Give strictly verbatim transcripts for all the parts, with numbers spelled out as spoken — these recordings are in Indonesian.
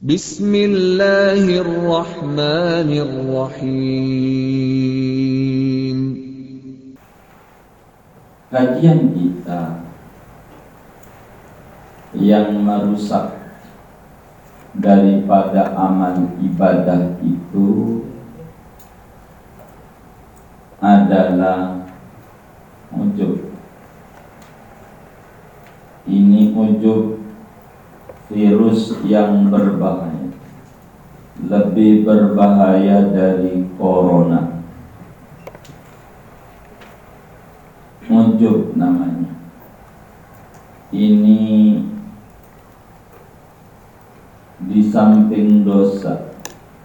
Bismillahirrahmanirrahim. Kajian kita yang merusak daripada amal ibadah itu adalah ujub. Ini ujub virus yang berbahaya, lebih berbahaya dari corona. Ujub namanya. Ini di samping dosa,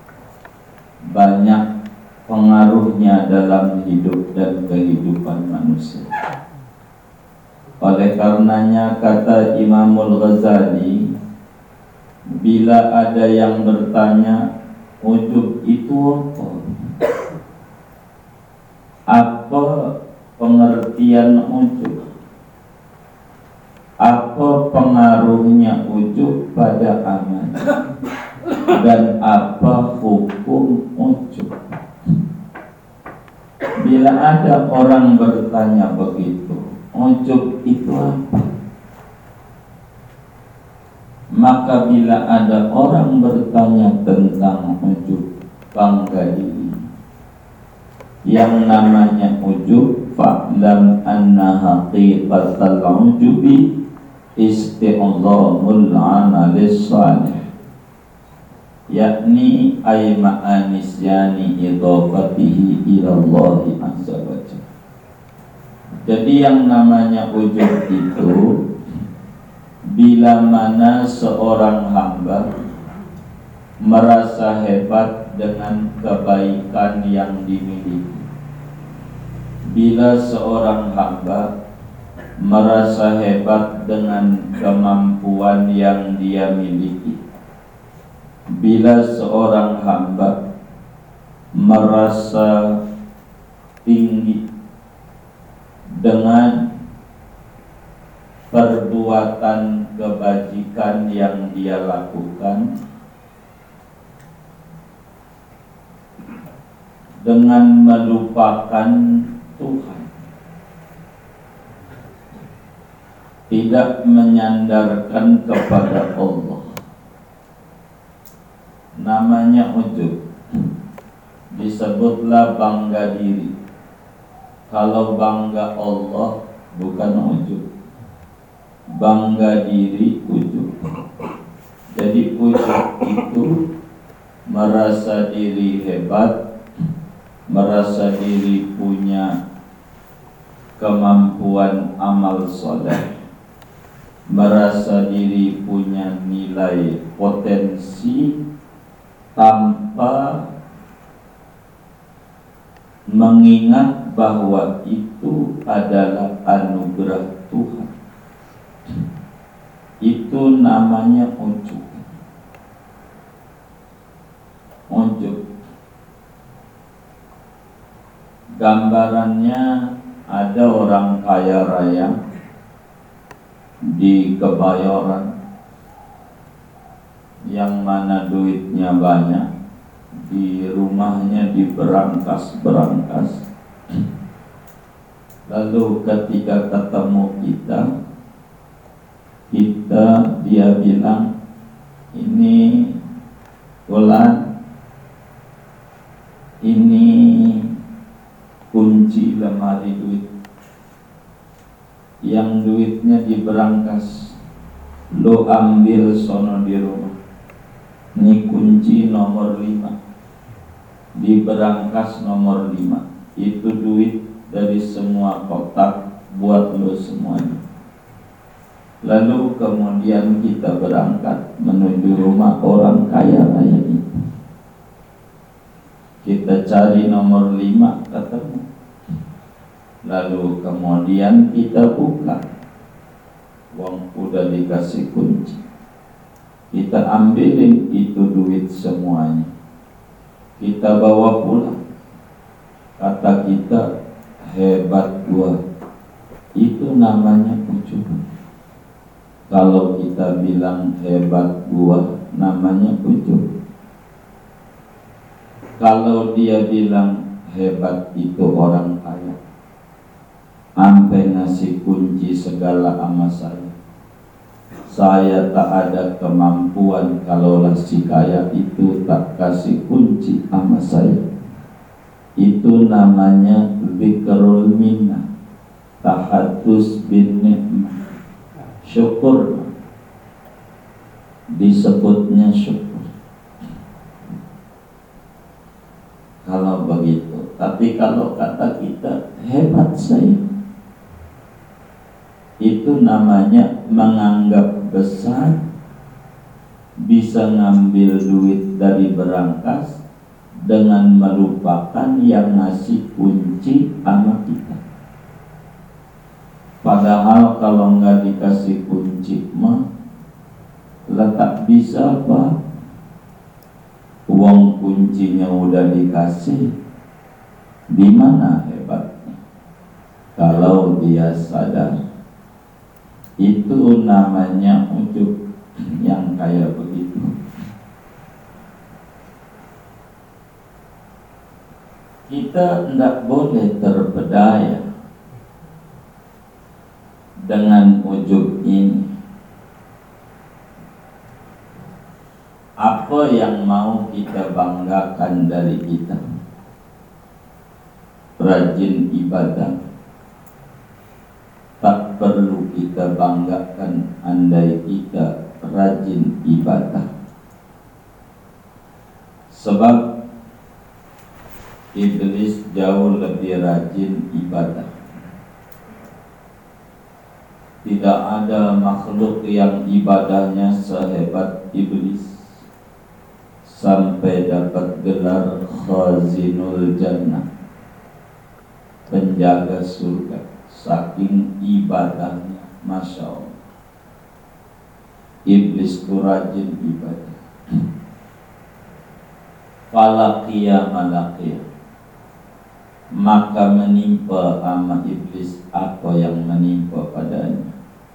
banyak pengaruhnya dalam hidup dan kehidupan manusia. Oleh karenanya kata Imamul Ghazali, bila ada yang bertanya, ujub itu apa? Apa pengertian ujub? Apa pengaruhnya ujub pada amal? Dan apa hukum ujub? Bila ada orang bertanya begitu, ujub itu apa? Maka bila ada orang bertanya tentang ujub, bangga diri, yang namanya ujub, fa'lam anna haqiqatal ujubi isti'adhamul amalis salih, yakni ay ma'anisyani idhafatihi ilallahi azza wa jalla. Jadi yang namanya ujub itu bila mana seorang hamba merasa hebat dengan kebaikan yang dimiliki. Bila seorang hamba merasa hebat dengan kemampuan yang dia miliki. Bila seorang hamba merasa tinggi dengan perbuatan kebajikan yang dia lakukan, dengan melupakan Tuhan, tidak menyandarkan kepada Allah, namanya ujub. Disebutlah bangga diri. Kalau bangga Allah bukan ujub, bangga diri ujub. Jadi ujub itu merasa diri hebat, merasa diri punya kemampuan amal soleh, merasa diri punya nilai potensi tanpa mengingat bahwa itu adalah anugerah Tuhan. Itu namanya ujub. Ujub. Gambarannya ada orang kaya raya di Kebayoran yang mana duitnya banyak, di rumahnya diberangkas-berangkas. Lalu ketika ketemu kita, kita dia bilang, ini Fulan, ini kunci lemari duit. Yang duitnya diberangkas, lo ambil sono di rumah. Ini kunci nomor lima, diberangkas nomor lima. Itu duit dari semua kotak buat lo semuanya. Lalu kemudian kita berangkat menuju rumah orang kaya raya ini. Kita cari nomor lima, ketemu. Lalu kemudian kita buka, uang udah dikasih kunci. Kita ambilin itu duit semuanya, kita bawa pulang. Kata kita, hebat gua. Itu namanya ujub. Kalau kita bilang hebat gua, namanya ujub. Kalau dia bilang hebat itu orang kaya, sampai ngasih kunci segala ama saya, saya tak ada kemampuan kalaulah si kaya itu tak kasih kunci ama saya. Itu namanya zikrul minnah, tahadus bin ni'mah, syukur, disebutnya syukur. Kalau begitu, tapi kalau kata kita hebat saya, itu namanya menganggap besar, bisa ngambil duit dari berangkas dengan melupakan yang ngasih kunci sama kita. Padahal kalau nggak dikasih kunci mah letak bisa apa? Uang kuncinya udah dikasih, di mana hebatnya? Kalau dia sadar, itu namanya ujub yang kayak begitu. Kita tidak boleh terpedaya dengan ujub ini. Apa yang mau kita banggakan dari kita? Rajin ibadah, tak perlu kita banggakan andai kita rajin ibadah. Sebab iblis jauh lebih rajin ibadah. Tidak ada makhluk yang ibadahnya sehebat iblis sampai dapat gelar khazinul jannah, penjaga surga, saking ibadahnya. Masya Allah, iblis itu rajin ibadah. Falaqiya malaqiya, maka menimpa ama iblis apa yang menimpa padanya.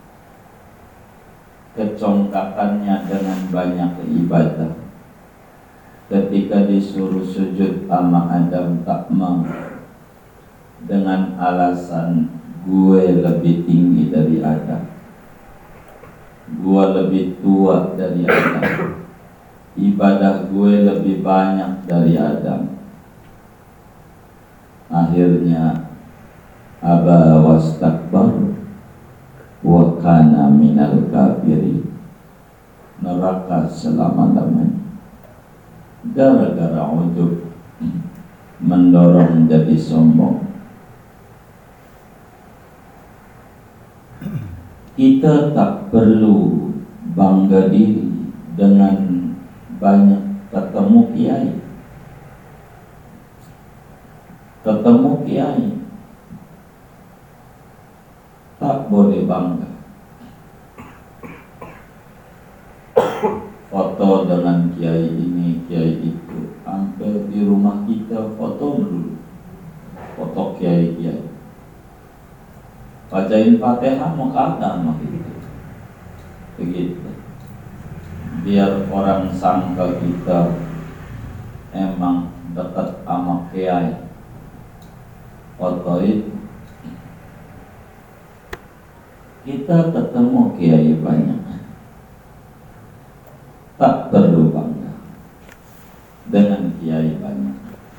Kecongkakannya dengan banyak ibadah. Ketika disuruh sujud sama Adam tak mau, dengan alasan gue lebih tinggi dari Adam, gue lebih tua dari Adam, ibadah gue lebih banyak dari Adam. Akhirnya aba wastakbar wa kana minal kafirin, neraka selama-lamanya. Gara-gara ujub mendorong jadi sombong. Kita tak perlu bangga diri dengan banyak ketemu kiai. Ketemu kiai tak boleh bangga. Foto dengan kiai ini, kiai itu, sampai di rumah kita foto dulu, foto kiai-kiai. Bacain Fatihah mau kata sama kita, begitu. Biar orang sangka kita emang dekat sama kiai. Foto itu, kita ketemu kiai banyak. Tak perlu bangga dengan kiai banyak.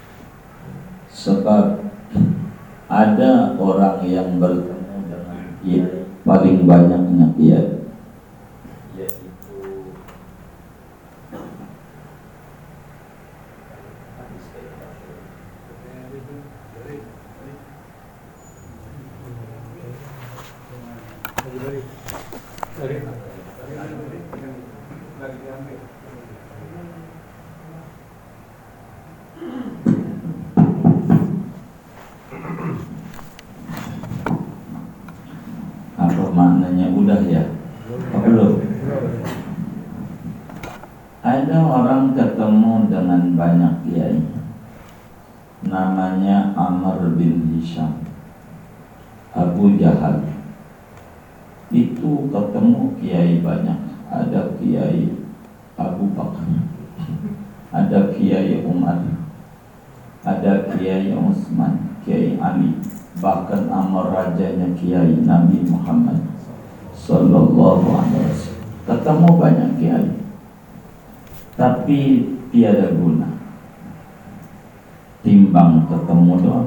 Sebab ada orang yang bertemu dengan kiai paling banyaknya kiai, yaitu apa maknanya udah ya? Belum. Ada orang ketemu dengan banyak kiai, namanya Amr bin Hisham, Abu Jahal. Itu ketemu kiai banyak. Ada kiai Abu Bakar, ada Kiai Umar, ada Kiai Utsman, Kiai Ali, bahkan amar rajanya Kiai Nabi Muhammad sallallahu alaihi wasallam. Ketemu banyak kiai, tapi tiada guna, timbang ketemu doang.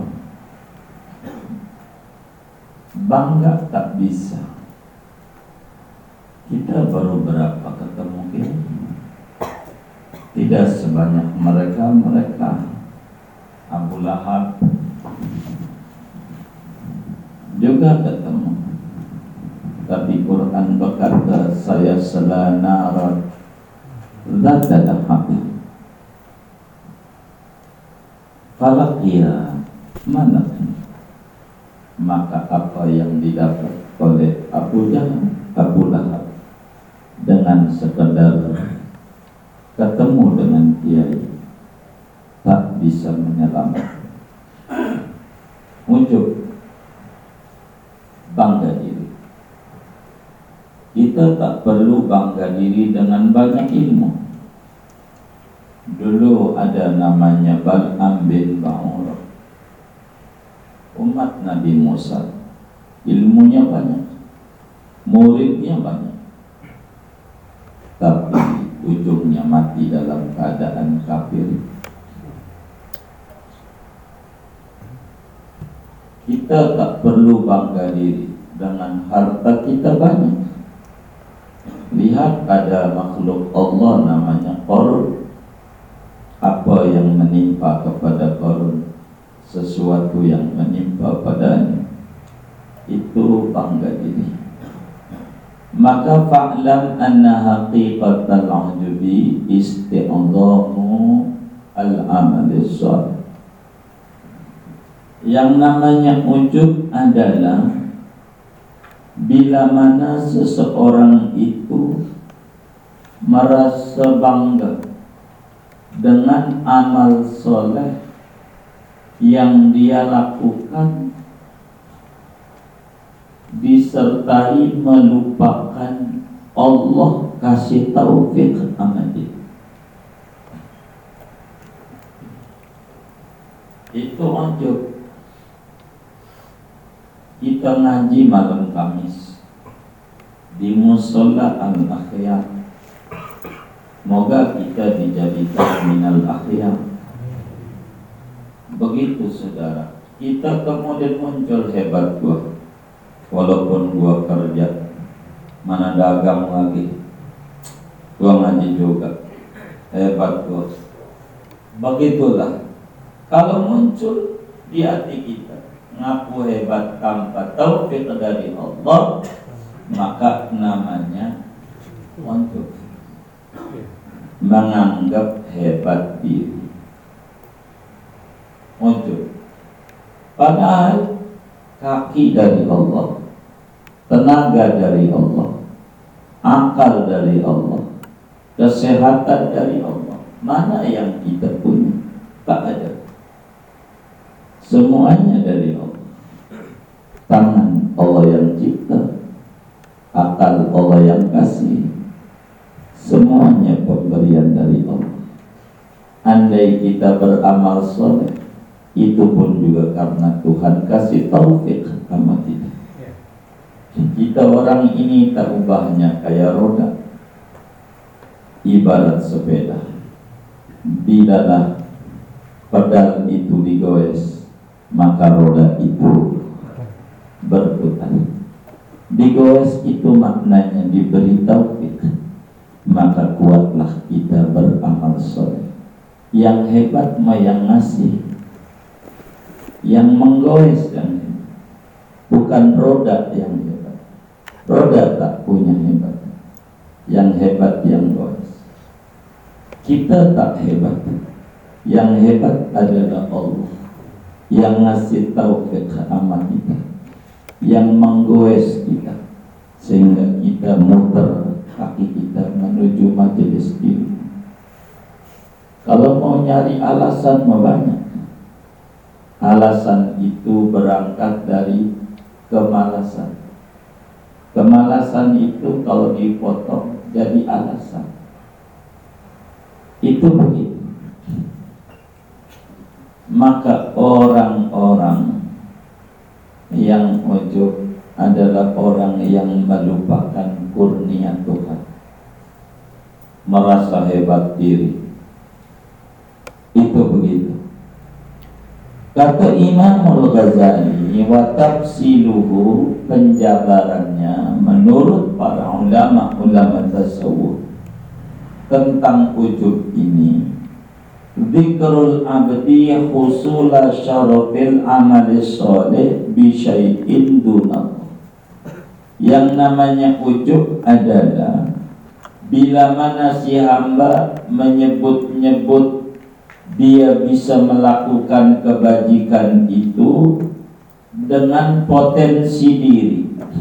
Bangga tak bisa. Kita baru berapa ketemu kiai? Tidak sebanyak mereka-mereka. Abu Lahab juga ketemu, tapi Quran berkata saya selanarat zat lahab falakia mana, maka apa yang didapat oleh Abu Jahal, Abu Lahab dengan sekedar ketemu dengan kiai tak bisa menyelamatkan. Ujub, bangga diri. Kita tak perlu bangga diri dengan banyak ilmu. Dulu ada namanya Bal'am bin Ba'urah, umat Nabi Musa, ilmunya banyak, muridnya banyak, tapi ujungnya mati dalam keadaan kafir. Kita tak perlu bangga diri dengan harta kita banyak. Lihat ada makhluk Allah namanya Qarun. Apa yang menimpa kepada Qarun? Sesuatu yang menimpa padanya. Itu bangga diri. Maka fa'lam anna haqiqatal ujubi isti'adhamu al-amali shalih. Yang namanya ujub adalah bila mana seseorang itu merasa bangga dengan amal soleh yang dia lakukan, disertai melupakan Allah kasih taufik sama dia. Itu ujub. Kita ngaji malam Kamis di Musola Al-Akhyar. Moga kita dijadikan minal akhyar. Begitu saudara. Kita kemudian muncul, hebat gua, walaupun gua kerja, mana dagang lagi, gua ngaji juga, hebat gua. Begitulah kalau muncul di hati kita ngaku hebat tanpa taufik dari Allah, maka namanya ujub, menganggap hebat diri. Ujub. Padahal kaki dari Allah, tenaga dari Allah, akal dari Allah, kesehatan dari Allah. Mana yang kita punya? Tak ada. Semuanya dari Allah. Tangan Allah yang cipta, akal Allah yang kasih, semuanya pemberian dari Allah. Andai kita beramal soleh, itu pun juga karena Tuhan kasih taufik sama kita. Kita orang ini tak ubahnya kayak roda, ibarat sepeda. Bilalah pedal itu digoes, maka roda itu berputar. Digoes itu maknanya diberi taufik, maka kuatlah kita beramal soleh. Yang hebat mah yang ngasih, yang menggoes kan, bukan roda yang hebat. Roda tak punya hebat, yang hebat yang goes. Kita tak hebat, yang hebat adalah Allah yang ngasih taufik sama kita, yang menggoes kita sehingga kita muter kaki kita menuju majelis ilmu. Kalau mau nyari alasan mah banyak. Alasan itu berangkat dari kemalasan. Kemalasan itu kalau dipotong jadi alasan. Itu begitu. Maka orang-orang yang ujub adalah orang yang melupakan kurnia Tuhan, merasa hebat diri. Itu begitu. Kata Imamul Ghazali, wa tafsiluhu, penjabarannya menurut para ulama-ulama tasawuf tentang ujub ini, dzikrul abdi husula syarafil amali sholih bi syai'in dunallah. Yang namanya ujub adalah bila mana si hamba menyebut-nyebut dia bisa melakukan kebajikan itu dengan potensi diri.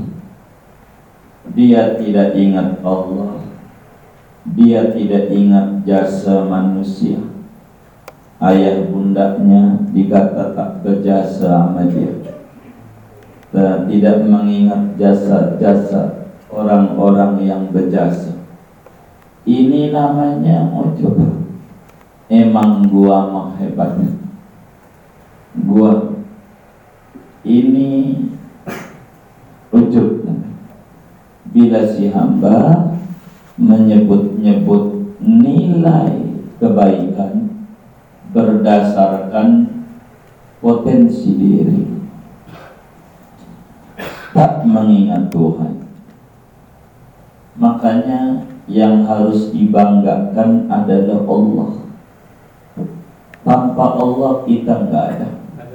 Dia tidak ingat Allah, dia tidak ingat jasa manusia. Ayah bundanya dikata tak berjasa sama dia, dan tidak mengingat jasa-jasa orang-orang yang berjasa. Ini namanya ujub. Emang gua mah hebat, gua ini ujub. Bila si hamba menyebut-nyebut nilai kebaikan berdasarkan potensi diri, tak mengingat Tuhan. Makanya yang harus dibanggakan adalah Allah. Tanpa Allah kita enggak ada.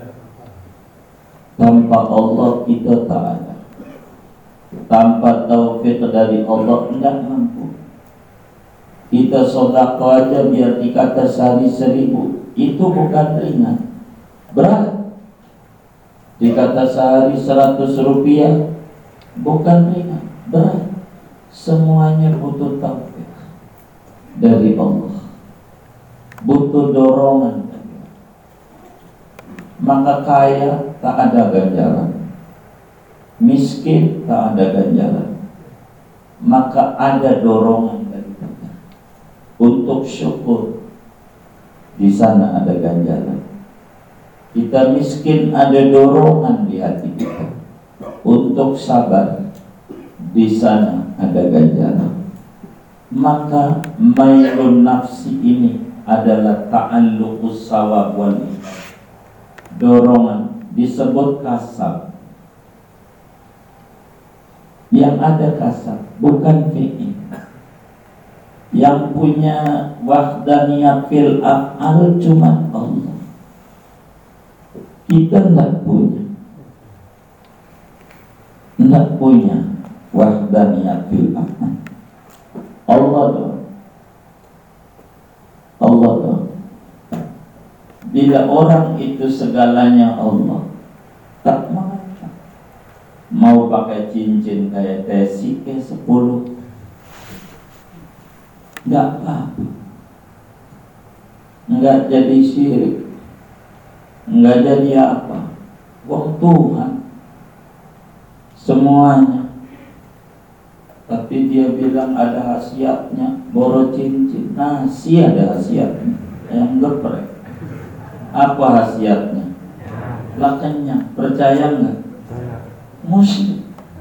Tanpa Allah kita tak ada. Tanpa taufik dari Allah enggak mampu. Kita sedekah aja biar dikata sehari seribu, itu bukan ringan, berat. Dikata sehari seratus rupiah, bukan ringan, berat. Semuanya butuh taufik dari Allah, butuh dorongan. Maka kaya tak ada ganjaran, miskin tak ada ganjaran. Maka ada dorongan dari kita untuk syukur, di sana ada ganjaran. Kita miskin, ada dorongan di hati kita untuk sabar, di sana ada ganjaran. Maka mailun nafsi ini adalah ta'alluqus sawab wal iqab. Dorongan disebut kasab. Yang ada kasab, bukan fi'il. Yang punya wahdaniyah fil af'al cuma Allah. Kita enggak punya. Enggak punya wahdaniyah fil af'al. Allah doang. Allah doang. Bila orang itu segalanya Allah, tak mengapa. Mau pakai cincin kayak tesi ke sepuluh, enggak apa-apa. Enggak jadi syirik, enggak jadi apa. Wong Tuhan semuanya. Tapi dia bilang ada khasiatnya, boro cincin. Nasi ada khasiatnya, yang geprek. Apa khasiatnya? Lah kenyang, percaya enggak? Muslim.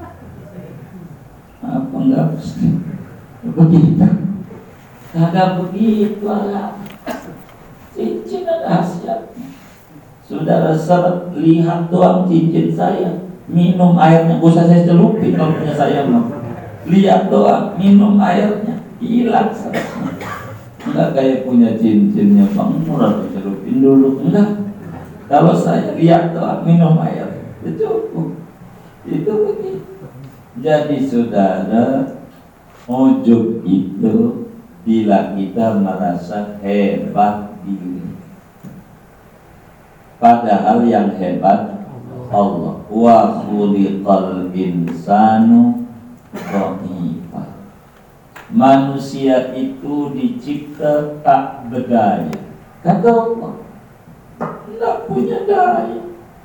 Apa enggak Muslim? Begitu. Kagak begitu lah. Cincin ada khasiatnya. Saudara seret, lihat doang cincin saya, minum airnya, gak usah saya celupin kalau punya saya mau. Lihat doang, minum airnya, hilang seretnya. Enggak kayak punya cincinnya Bang Murad, celupin dulu. Enggak. Kalau saya lihat doang, minum air, itu cukup. Itu begitu. Jadi saudara, ujub itu bila kita merasa hebat diri, padahal yang hebat Allah. Wa khuliqal insanu dha'ifa. Manusia itu dicipta tak berdaya. Kata Allah, tidak punya daya.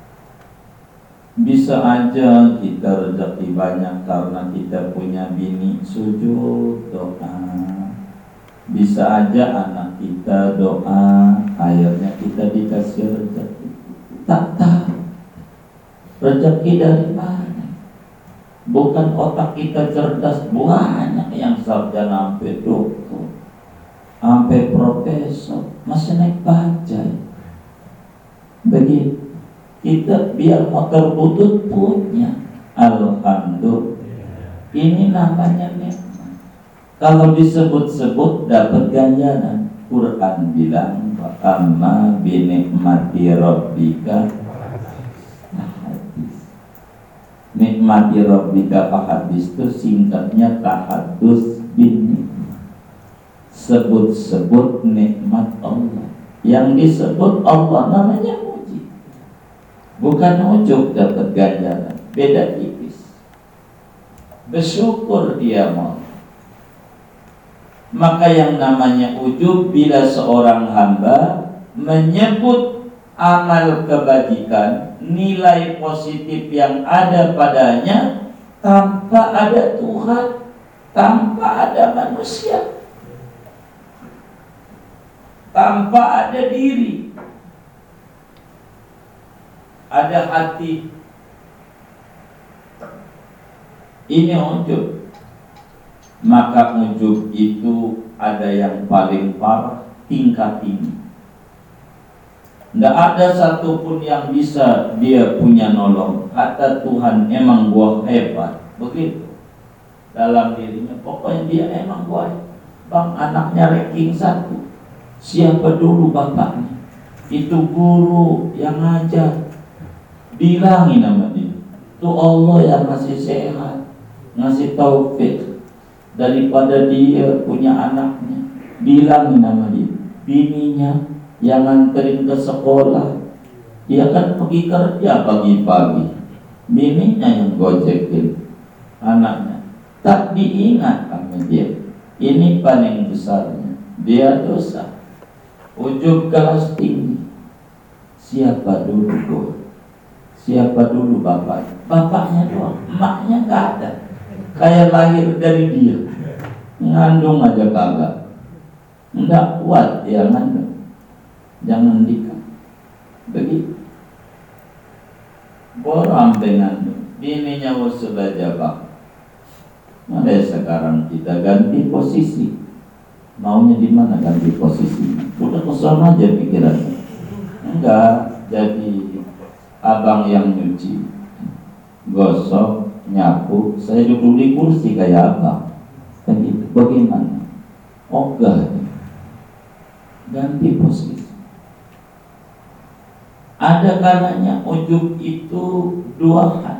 Bisa aja kita rezeki banyak karena kita punya bini sujud doa. Bisa aja anak kita doa, akhirnya kita dikasih rezeki. Tak tahu rezeki dari mana. Bukan otak kita cerdas, banyak yang sarjana sampai doktor, sampai profesor, masih naik bajai. Begitu. Kita biar motor butut punya, alhamdulillah. Ini namanya nikmat. Kalau disebut-sebut dapat ganjaran. Quran bilang wa amma bi nikmati rabbika hadis. Nikmati rabbika hadis itu singkatnya tahadus bin nikmat. Sebut-sebut nikmat Allah. Yang disebut Allah namanya muji. Bukan ujub dapat ganjaran. Beda tipis. Bersyukur dia mau. Maka yang namanya ujub bila seorang hamba menyebut amal kebajikan, nilai positif yang ada padanya tanpa ada Tuhan, tanpa ada manusia, tanpa ada diri, ada hati. Ini ujub. Maka ujub itu ada yang paling parah, tingkat tinggi. Tidak ada satupun yang bisa dia punya nolong. Kata Tuhan, emang gua hebat. Begitu dalam dirinya. Pokoknya dia emang gua hebat. Bang, anaknya ranking satu. Siapa dulu bapaknya? Itu guru yang ngajar. Bilangin nama dia, itu Allah yang ngasih sehat, ngasih taufik. Daripada dia punya anaknya, bilangin nama dia, bininya yang nganterin ke sekolah. Dia kan pergi kerja pagi-pagi, bininya yang gojekin anaknya. Tak diingat sama dia. Ini paling besarnya, dia dosa. Ujub kelas tinggi. Siapa dulu gua? Siapa dulu bapak? Bapaknya doang, emaknya nggak ada. Kayak lahir dari dia, ngandung aja kagak, nggak kuat dia ngandung, jangan nikah. Begitu, borong sampai ngandung, bininya sudah jabak. Mari sekarang kita ganti posisi, maunya di mana ganti posisi? Udah kosong aja pikirannya, enggak jadi abang yang nyuci, gosok, nyapu, saya duduk di kursi kayak apa? Begitu. Bagaimana? Ogah. Ganti posisi. Ada kalanya ujub itu dua hal.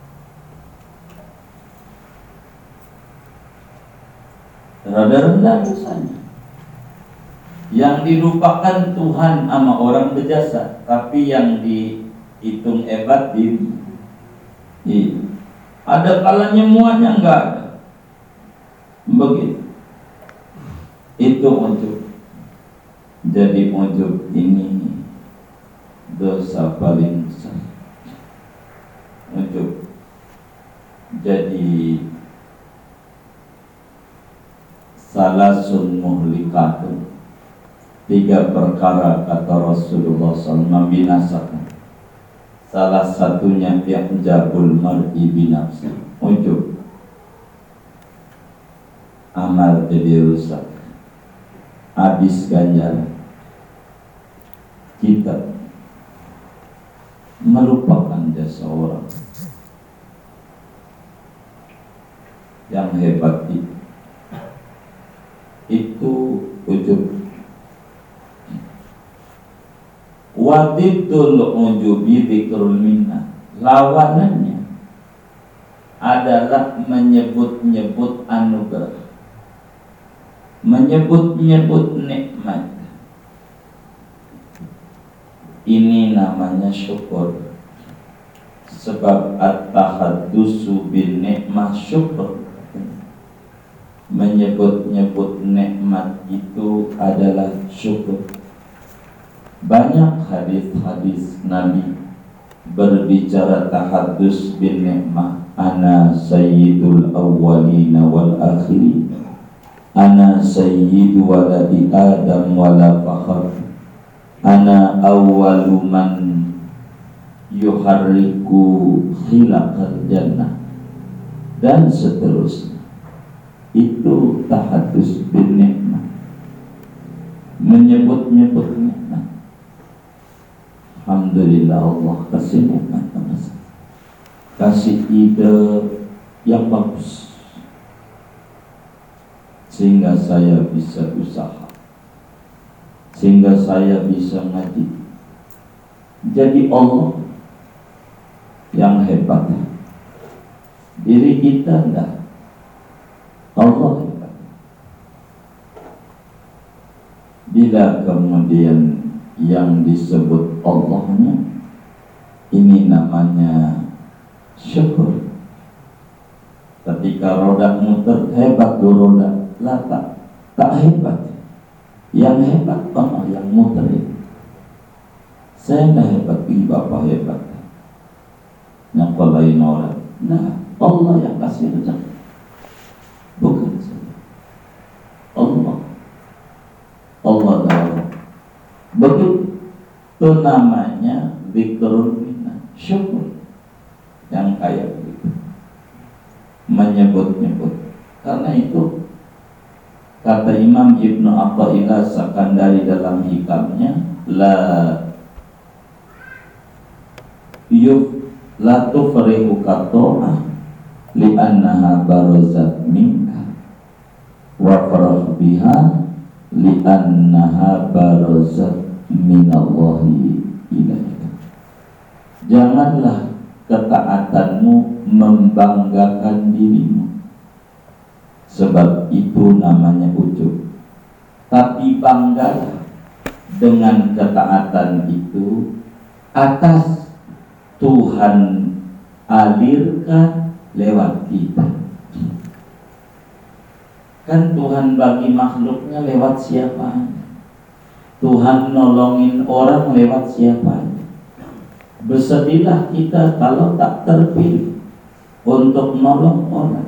Rada rendah dosanya. Yang dilupakan Tuhan sama orang berjasa, tapi yang dihitung hebat diri. Iya. Ada kalanya muanya enggak ada. Begitu. Itu ujub. Jadi ujub ini dosa paling besar. Ujub jadi salasun muhlikatun. Tiga perkara kata Rasulullah shallallahu alaihi wasallam membinasakan. Salah satunya yang jabul mar'i binafsi, ujub, amal jadi rusak, habis ganjaran. Kita melupakan jasa orang. Yang hebat itu, itu ujub. Wadidul ujubi dzikrul minnah. Lawanannya adalah menyebut-nyebut anugerah, menyebut-nyebut nikmat. Ini namanya syukur. Sebab at-tahaddusu bin nikmah syukur. Menyebut-nyebut nikmat itu adalah syukur. Banyak hadis-hadis Nabi berbicara tahaddus bin nikmah. Ana sayyidul awwalina wal akhirin. ana sayyidu waladi Adam wala fakhar, ana awwalu man yuharriku khilaqal jannah, dan seterusnya. Itu tahadus bin nikmah, menyebut-nyebut nikmat. Alhamdulillah Allah kasih nikmat, kasih ide yang bagus sehingga saya bisa usaha, sehingga saya bisa ngaji. Jadi Allah yang hebat, diri kita enggak. Allah hebat. Bila kemudian yang disebut Allahnya, ini namanya syukur. Ketika roda muter, hebat tuh roda, lah tak, tak hebat. Yang hebat Allah yang muter itu. Saya enggak hebat, ini Bapak hebat. Nyakolain orang. Nah, Allah yang kasih rezeki, bukan saya. Allah. Allah tahu. Begitu namanya zikrul minnah, syukur. Yang kayak begitu, menyebut-nyebut. Karena itu kata Imam Ibnu Athaillah Sakandari dalam hikamnya, la yuf la tufrihu kato'ah li'annaha barazat minka wa farah biha li'annaha barazat minallahi ilaika. Janganlah ketaatanmu membanggakan dirimu, sebab itu namanya ujub. Tapi banggalah dengan ketaatan itu atas Tuhan alirkan lewat kita. Kan Tuhan bagi makhluknya lewat siapa? Tuhan nolongin orang lewat siapa? Bersedihlah kita kalau tak terpilih untuk nolong orang.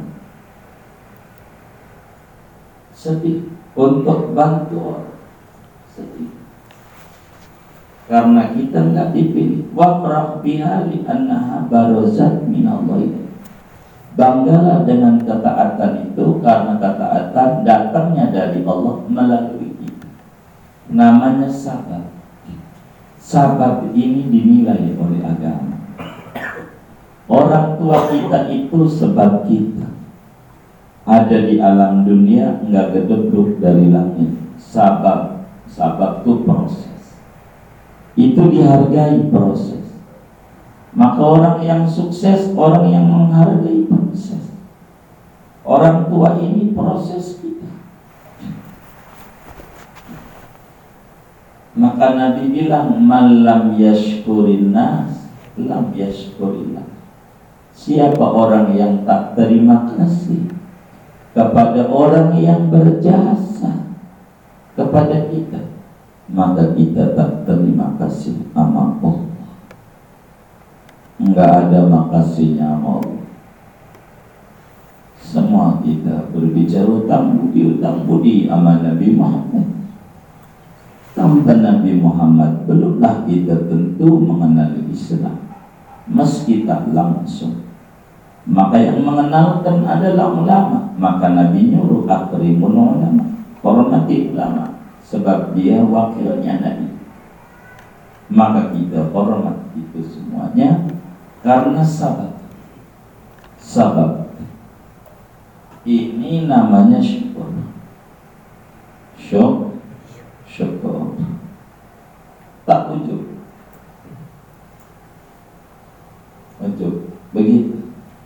Sedih untuk bantu orang. Sedih karena kita enggak dipilih. Wa farah biha li annaha barazat minallahi. Banggalah dengan ketaatan itu karena ketaatan datangnya dari Allah melalui kita. Namanya sabar. Sabar ini dinilai oleh agama. Orang tua kita itu sebab kita ada di alam dunia, enggak gedebuk dari langit. Sabab, sabab itu proses. Itu dihargai proses. Maka orang yang sukses, orang yang menghargai proses. Orang tua ini proses kita. Maka Nabi bilang, man lam yashkurin nas lam yashkurillah. Siapa orang yang tak terima kasih kepada orang yang berjasa kepada kita, maka kita tak terima kasih sama Allah. Enggak ada makasihnya sama Allah. Semua kita berbicara utang budi, utang budi sama Nabi Muhammad. Tanpa Nabi Muhammad belumlah kita tentu mengenal Islam, meski tak langsung. Maka yang mengenalkan adalah ulama. Maka Nabi nyuruh akrimul ulama, hormati ulama, sebab dia wakilnya Nabi. Maka kita hormat itu semuanya karena sabab. Sabab ini namanya syukur. Syukur, syukur. Tak ujub. Ujub. Begitu.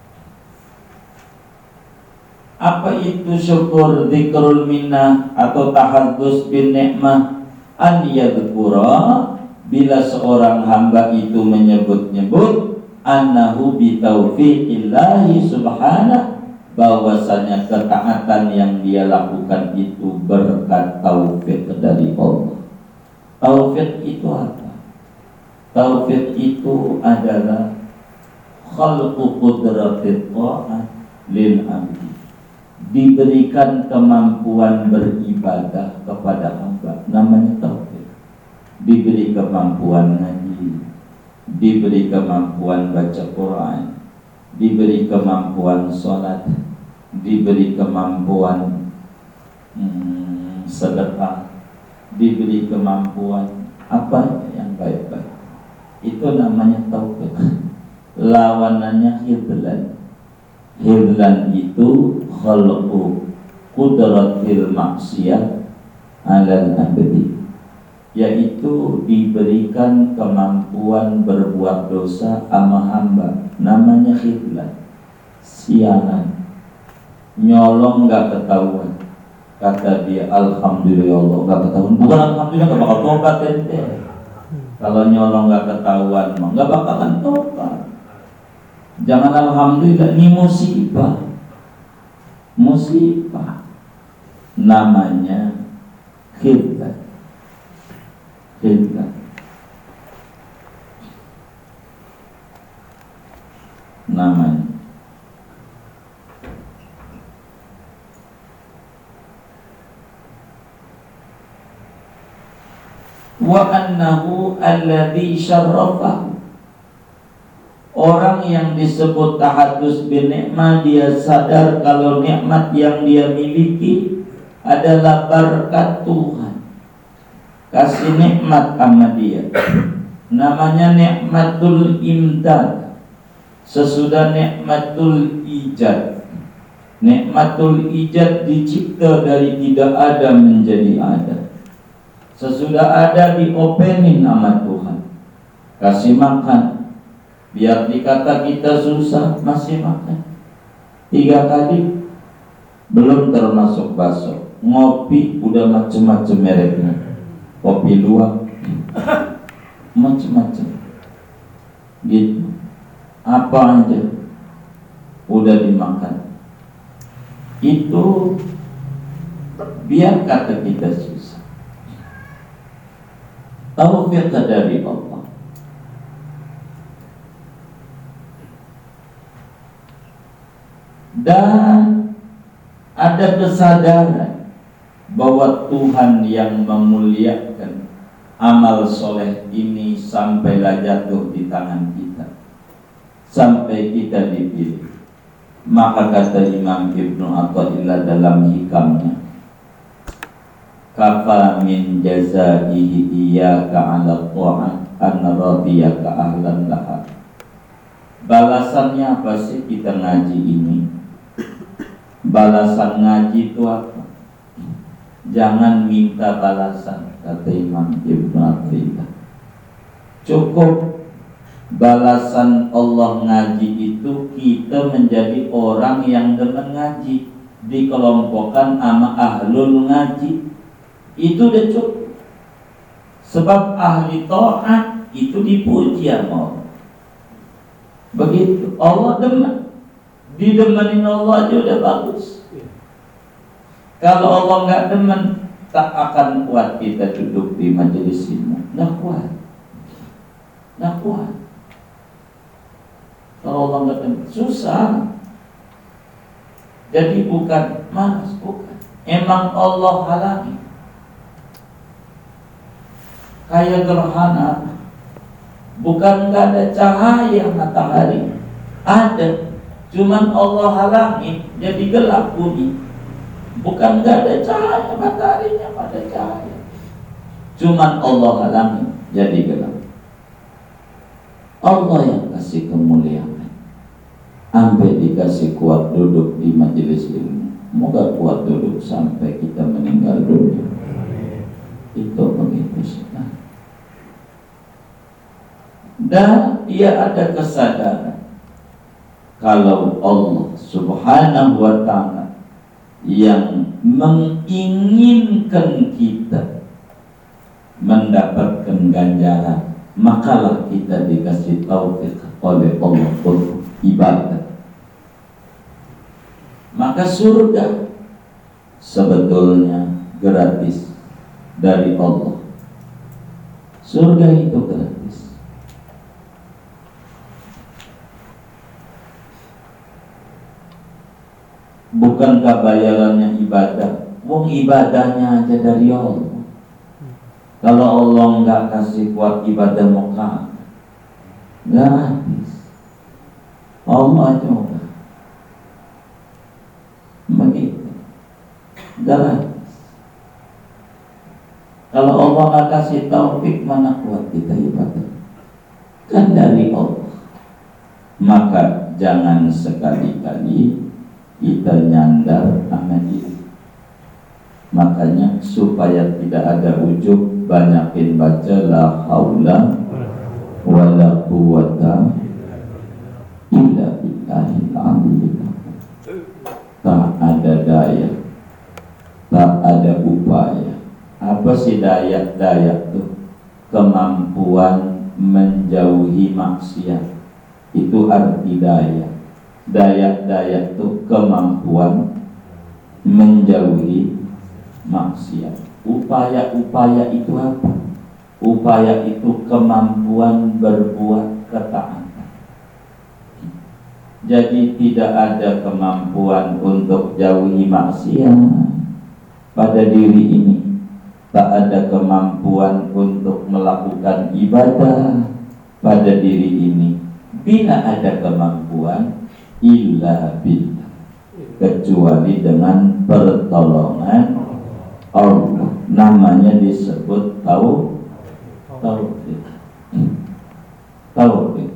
Apa itu syukur? Zikrul minnah atau tahadus bin nikmah. An yadhkura, bila seorang hamba itu menyebut-nyebut annahu bi taufiqillahi subhanahu, bahwasanya ketaatan yang dia lakukan itu berkat taufik dari Allah. Taufik itu apa? Taufik itu adalah khalqu qudratit ta'at lil abdi, diberikan kemampuan beribadah kepada hamba, namanya taufik. Diberi kemampuan ngaji, diberi kemampuan baca Quran, diberi kemampuan sholat, diberi kemampuan hmm, sedekah, diberi kemampuan apa yang baik-baik. Itu namanya taufik. Lawanannya khidlan. Khidlan itu khalqu qudratil maksiyah alal abdi, yaitu diberikan kemampuan berbuat dosa sama hamba, namanya khidlan. Sialan, nyolong gak ketahuan, kata dia alhamdulillah gak ketahuan. Bukan alhamdulillah gak bakal tobat ente. Kalau nyolong gak ketahuan mah gak bakalan tobat. Jangan alhamdulillah, ini musibah. Musibah namanya khidlan. Khidlan namanya. Wa annahu alladhi syarrafahu. Orang yang disebut tahadus bin nikmah, dia sadar kalau nikmat yang dia miliki adalah berkat Tuhan. Kasih nikmat sama dia, namanya nikmatul imdad. Sesudah nikmatul ijad. Nikmatul ijad dicipta dari tidak ada menjadi ada. Sesudah ada diopenin sama Tuhan, kasih makan. Biar dikata kita susah, masih makan tiga kali, belum termasuk bakso. Ngopi udah macem-macem mereknya, kopi luwak macem-macem gitu, apa aja udah dimakan. Itu biar kata kita susah, taufik dari Allah. Dan ada kesadaran bahwa Tuhan yang memuliakan amal soleh ini sampailah jatuh di tangan kita, sampai kita dipilih. Maka kata Imam Ibnu Athaillah dalam hikamnya, kafa min jazaihi iyyaka 'ala ta'at an radiyaka ahlan laha. Balasannya apa sih kita ngaji ini? Balasan ngaji itu apa? Jangan minta balasan, kata Imam Ibnu Athaillah. Cukup balasan Allah ngaji itu kita menjadi orang yang demen ngaji, dikelompokkan sama ahlul ngaji. Itu udah cukup. Sebab ahli taat itu dipuji sama Allah. Begitu Allah demen. Didemenin Allah aja udah bagus. Kalau Allah nggak demen, tak akan kuat kita duduk di majelis ini. Nggak kuat, nggak kuat. Kalau Allah nggak demen, susah. Jadi bukan malas, bukan. Emang Allah halangi. Kayak gerhana, bukan nggak ada cahaya matahari, ada. Cuman Allah halangi, jadi gelap bumi. Bukan gak ada cahaya mataharinya, ada cahaya. Cuman Allah halangi, jadi gelap. Allah yang kasih kemuliaan. Sampai dikasih kuat duduk di majelis ilmu. Moga kuat duduk sampai kita meninggal dunia. Itu begitu sekali. Dan ia ada kesadaran kalau Allah Subhanahu wa ta'ala yang menginginkan kita mendapatkan ganjaran, makalah kita dikasih taufik oleh Allah untuk ibadah. Maka surga sebetulnya gratis dari Allah. Surga itu gratis. Bukankah bayarannya ibadah? Wong ibadahnya aja dari Allah. Kalau Allah nggak kasih kuat ibadah muka, nggak habis. Allah coba begitu, nggak habis. Kalau Allah nggak kasih taufik, mana kuat kita ibadah? Kan dari Allah. Maka jangan sekali-kali kita nyandar sama diri. Makanya supaya tidak ada ujub, banyakin baca la haula wala quwata illa billahil aliyyil azim. Tak ada daya, tak ada upaya. Apa sih daya-daya tuh? Kemampuan menjauhi maksiat. Itu arti daya. Daya-daya itu kemampuan menjauhi maksiat. Upaya-upaya itu apa? Upaya itu kemampuan berbuat ketaatan. Jadi tidak ada kemampuan untuk jauhi maksiat pada diri ini. Tak ada kemampuan untuk melakukan ibadah pada diri ini. Bila ada kemampuan illa billah, kecuali dengan pertolongan Allah. Namanya disebut tau tauhid. Tauhid.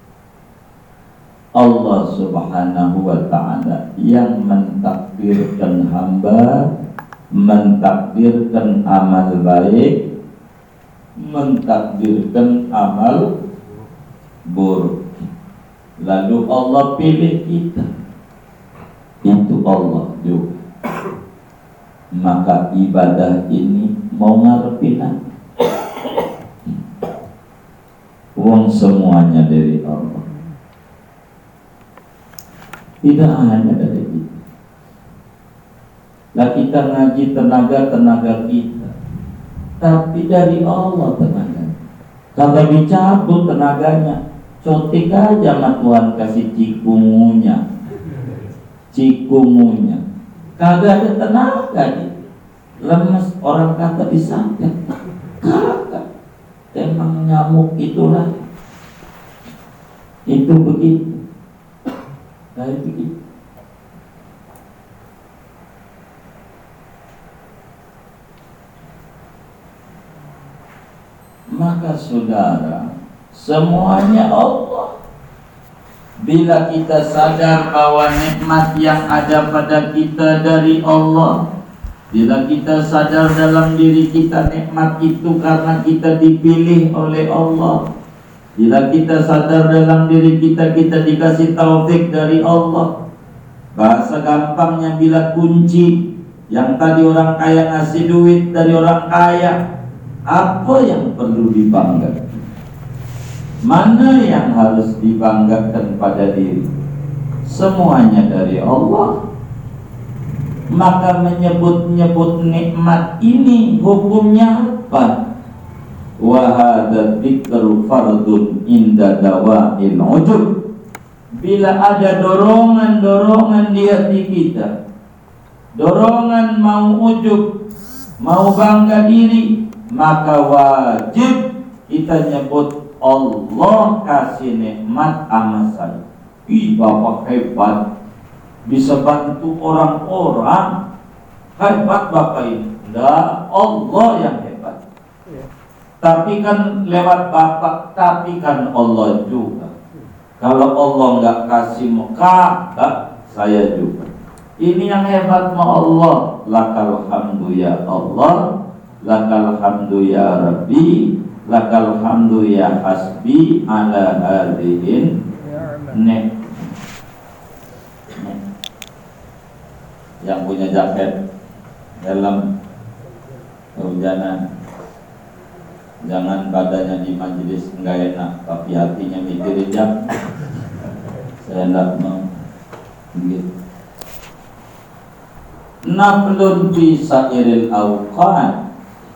Allah Subhanahu wa ta'ala yang mentakdirkan hamba, mentakdirkan amal baik, mentakdirkan amal buruk. Lalu Allah pilih kita. Itu Allah juga. Maka ibadah ini mau ngarepin uang semuanya dari Allah. Tidak hanya dari kita. Lah kita ngaji tenaga-tenaga kita, tapi dari Allah tenaga. Kalau dicabut tenaganya, cotik aja sama Tuhan kasih cikungunya. Cikungunya kagak ada tenaga nih. Lemes, orang kata disantet. Kagak. Emang nyamuk itulah. Itu begitu. Kayak begitu. Maka saudara, semuanya Allah. Bila kita sadar bahwa nikmat yang ada pada kita dari Allah, bila kita sadar dalam diri kita nikmat itu karena kita dipilih oleh Allah, bila kita sadar dalam diri kita kita dikasih taufik dari Allah. Bahasa gampangnya, bila kunci yang tadi orang kaya ngasih duit dari orang kaya, apa yang perlu dibanggakan? Mana yang harus dibanggakan pada diri? Semuanya dari Allah. Maka menyebut-nyebut nikmat ini hukumnya apa? Wa hadza dzikru fardun inda dawa'il ujub. Bila ada dorongan-dorongan di hati kita, dorongan mau ujub, mau bangga diri, maka wajib kita nyebut Allah kasih nikmat sama saya. Ih, bapak hebat, bisa bantu orang-orang. Hebat bapak ini. Enggak, Allah yang hebat. Ya. Tapi kan lewat bapak, tapi kan Allah juga. Kalau Allah nggak kasih muka, saya juga. Ini yang hebat mah Allah. Lakal hamdu ya Allah, lakal hamdu ya Rabbi, lakal hamdu ya hasbi ala hadihin nek. Yang punya jaket dalam kehujanan, jangan badannya di majelis enggak enak, tapi hatinya mikirin jam. Saya enggak mau gitu. Naflun fi sairil awqat.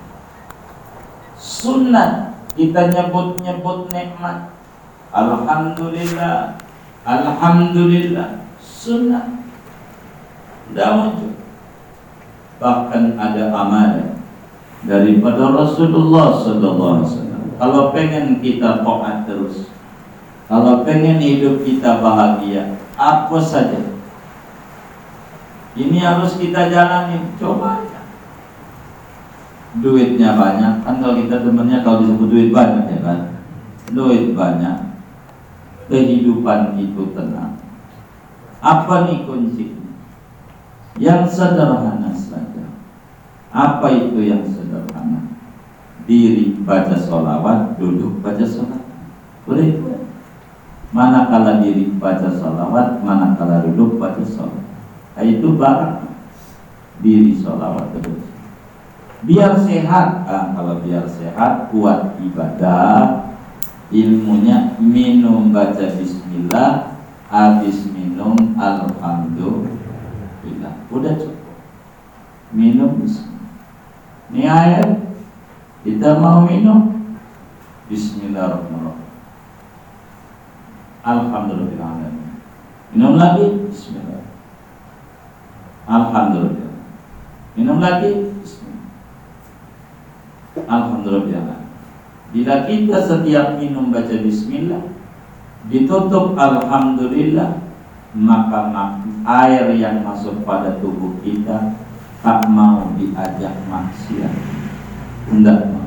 Sunnah kita nyebut-nyebut nikmat. Alhamdulillah, alhamdulillah. Sunnah. tidak muncul. Bahkan ada amalan daripada Rasulullah Sallallahu Alaihi Wasallam. Kalau pengen kita taat terus, kalau pengen hidup kita bahagia, apa saja ini harus kita jalani. Coba aja. Duitnya banyak, kan kalau kita temennya kalau disebut duit banyak ya kan, duit banyak, kehidupan itu tenang. Apa nih kuncinya? Yang sederhana saja. Apa itu yang sederhana? Diri baca sholawat, duduk baca sholawat. Boleh itu? Manakala diri baca sholawat, manakala duduk baca sholawat. Nah, itu barang diri sholawat terus. Biar sehat, ah, kalau biar sehat, kuat ibadah, ilmunya minum baca bismillah, habis minum alhamdulillah, udah cukup. Minum bismillah. Ini air kita mau minum, bismillahirrahmanirrahim, alhamdulillah. Minum lagi, bismillah, alhamdulillah. Minum lagi, bismillah, alhamdulillah. Bila kita setiap minum baca bismillah, ditutup alhamdulillah, maka air yang masuk pada tubuh kita tak mau diajak maksiat. Tidak mau,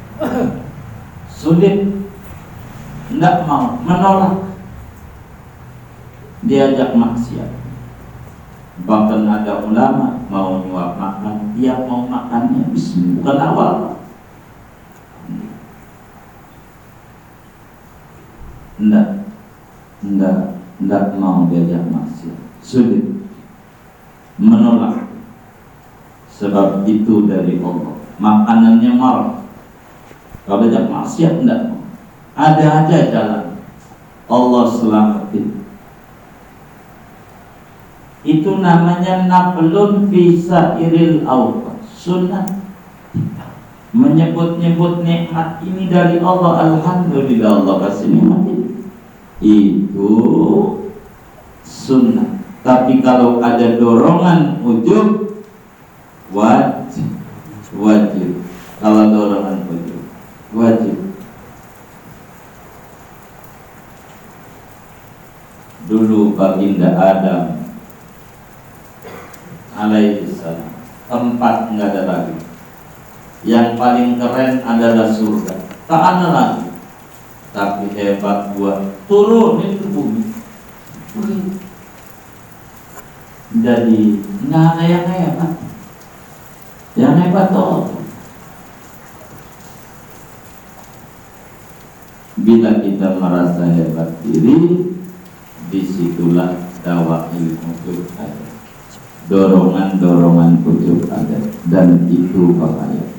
sulit, tidak mau, menolak diajak maksiat. Bahkan ada ulama mau nyuap makan, dia mau makannya bismillah, bukan awal. Tidak, tidak, tidak mau diajak maksiat, sulit, menolak. Sebab itu dari Allah, makanannya marah. Kalau diajak maksiat tidak mau, ada aja jalan, Allah selamatin. Itu namanya naflun fi sairil awqat, sunnah. Menyebut-nyebut nikmat ini dari Allah, alhamdulillah Allah kasih nikmat ini, itu sunnah. Tapi kalau ada dorongan ujub, wajib, wajib. Kalau dorongan ujub, wajib. Dulu baginda Adam alaihissalam, tempat nggak ada lagi. Yang paling keren adalah surga, tak ada lagi. Tapi hebat buat turunin ke bumi. Jadi nggak ada yang hebat. Yang hebat tuh bila kita merasa hebat diri, disitulah dakwah ilmu ujub ada, dorongan-dorongan ujub ada, dan itu bahaya.